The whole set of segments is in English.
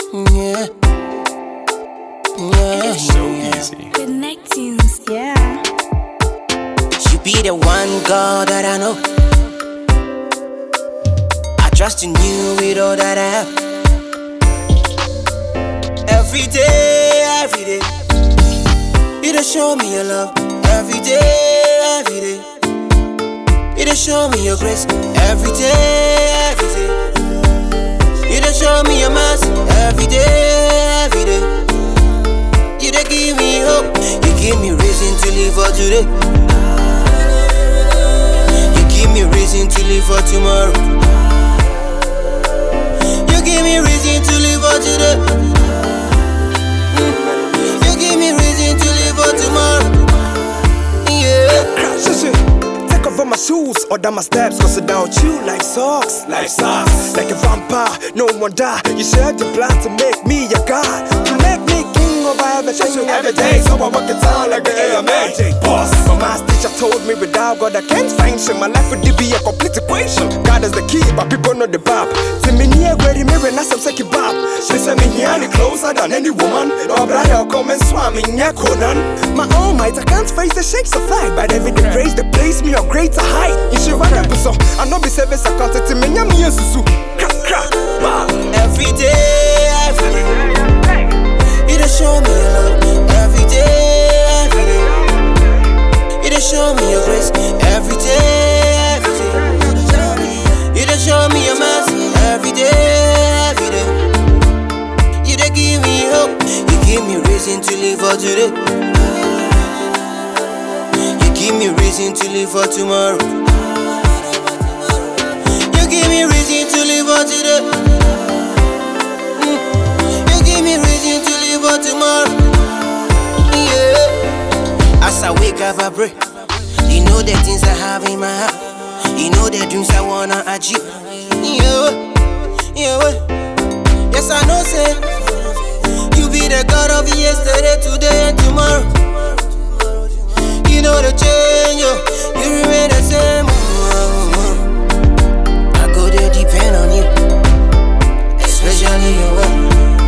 Yeah. Yeah. So easy. Connecting, yeah. You be the one girl that I know. I trust in you with all that I have. Every day, you just show me your love. Every day, you just show me your grace. Every day, you just show me your mercy. Every day, you just give me hope. You give me reason to live for today. You give me reason to live for tomorrow. You give me reason to live for today. You give me reason to live for tomorrow. Yeah. Take off all my shoes, order my steps, cause without you, life sucks. Life sucks. Like a vampire, no one die. You shared your blood to make me your god. To make me king over everything every day. So I walk in town like the AMA boss. My math teacher told me without God I can't function. My life would be a complete equation. God is the key, but people know the bab. To me near where the mirror, now some second bab. She said me here closer than any woman. No brother come and swam in your Conan. My own might, I can't face the shakes of life. But every day praise the place me on greater height. You should run up so I know be service I can't tell me nyami susu. Every day, you just show me your love. Every day, you just show me your grace. Every day, you just show me your mercy. Every day, you just give me hope. You give me reason to live for today. You give me reason to live for tomorrow. You give me reason to live for today. You give me reason to live for tomorrow. Yeah. As I wake up, I pray. You know the things I have in my heart. You know the dreams I wanna achieve. Yeah. Yes, I know, say you be the God of yesterday, today, and tomorrow. You know the change, you remain the same. I go there, depend on you, especially your way.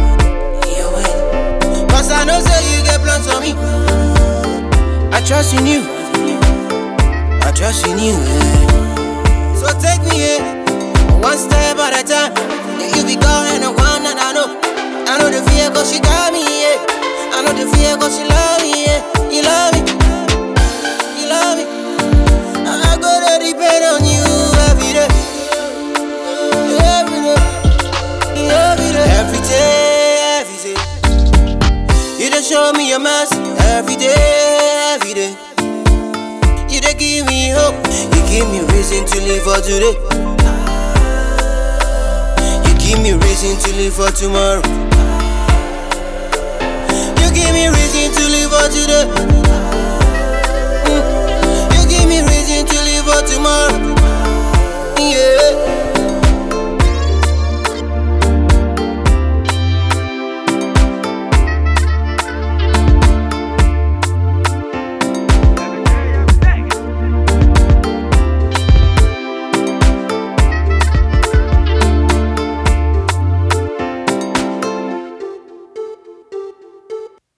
Cause I know say you get plans for me. I trust in you, I trust in you. So take me one step at a time. You be going and one and I know the fear cause she got me, yeah. I know the fear cause she love me, yeah. You love me, you love me. I go to depend on you every day. Every day. You just show me your mercy. Every day. You just give me hope. You give me reason to live for today. You give me reason to live for tomorrow. You give me reason to live for today.